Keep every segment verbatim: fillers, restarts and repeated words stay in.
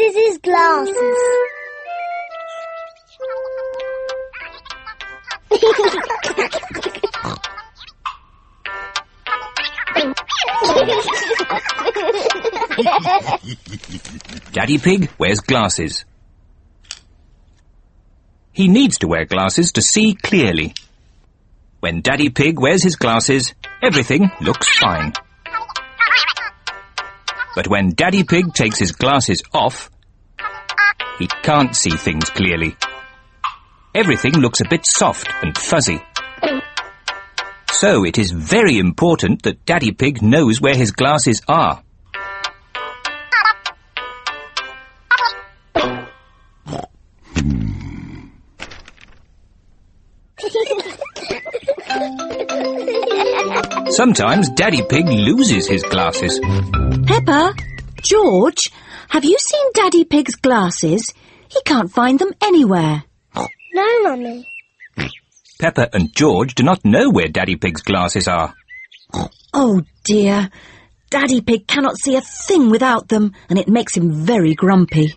loses his glasses. Daddy Pig wears glasses. He needs to wear glasses to see clearly. When Daddy Pig wears his glasses, everything looks fine. But when Daddy Pig takes his glasses off, he can't see things clearly. Everything looks a bit soft and fuzzy. So it is very important that Daddy Pig knows where his glasses are. Sometimes Daddy Pig loses his glasses. Peppa, George, have you seen Daddy Pig's glasses? He can't find them anywhere. No, Mummy. Peppa and George do not know where Daddy Pig's glasses are. Oh dear, Daddy Pig cannot see a thing without them, and it makes him very grumpy.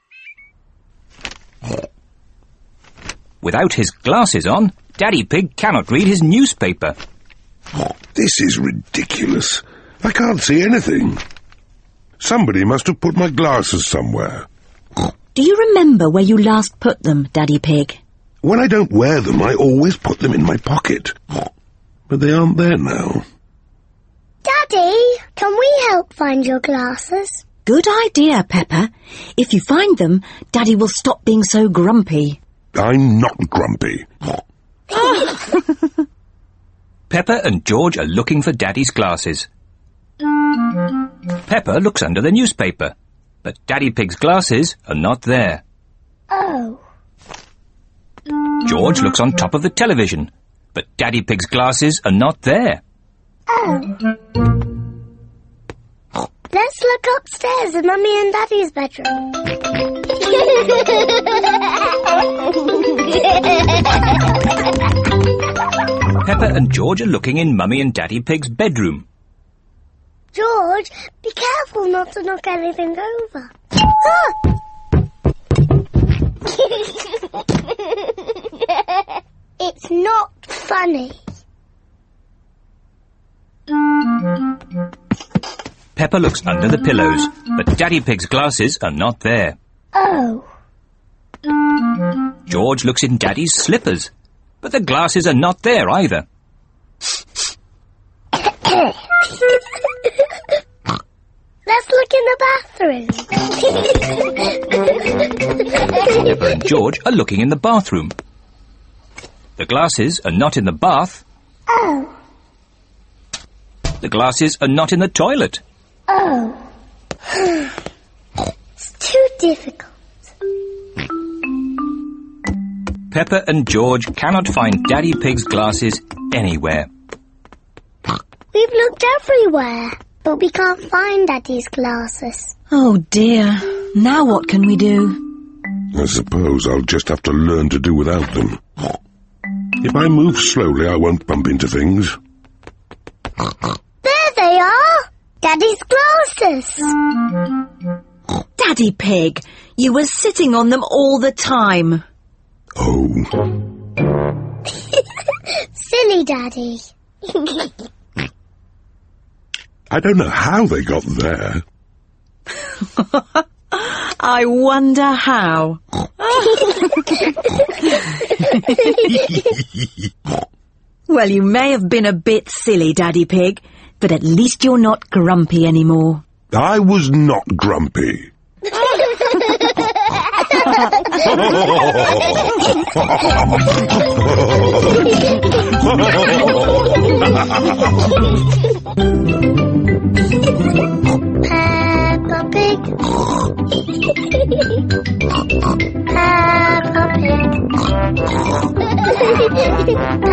Without his glasses on, Daddy Pig cannot read his newspaper. This is ridiculous. I can't see anything. Somebody must have put my glasses somewhere. Do you remember where you last put them, Daddy Pig? When I don't wear them, I always put them in my pocket. But they aren't there now. Daddy, can we help find your glasses? Good idea, Peppa. If you find them, Daddy will stop being so grumpy. I'm not grumpy. Peppa and George are looking for Daddy's glasses. Peppa looks under the newspaper, but Daddy Pig's glasses are not there. Oh. George looks on top of the television, but Daddy Pig's glasses are not there. Oh. Let's look upstairs in Mummy and Daddy's bedroom. Peppa and George are looking in Mummy and Daddy Pig's bedroom. George, be careful not to knock anything over. Ah! It's not funny. Peppa looks under the pillows, but Daddy Pig's glasses are not there. Oh. George looks in Daddy's slippers, but the glasses are not there either. Let's look in the bathroom. Peppa and George are looking in the bathroom. The glasses are not in the bath. Oh. The glasses are not in the toilet. Oh. It's too difficult. Peppa and George cannot find Daddy Pig's glasses anywhere. We've looked everywhere, but we can't find Daddy's glasses. Oh dear, now what can we do? I suppose I'll just have to learn to do without them. If I move slowly, I won't bump into things. There they are! Daddy's glasses! Daddy Pig, you were sitting on them all the time. Oh. Silly Daddy. I don't know how they got there. I wonder how. Well, you may have been a bit silly, Daddy Pig, but at least you're not grumpy anymore. I was not grumpy. Peppa Pig. Peppa Pig.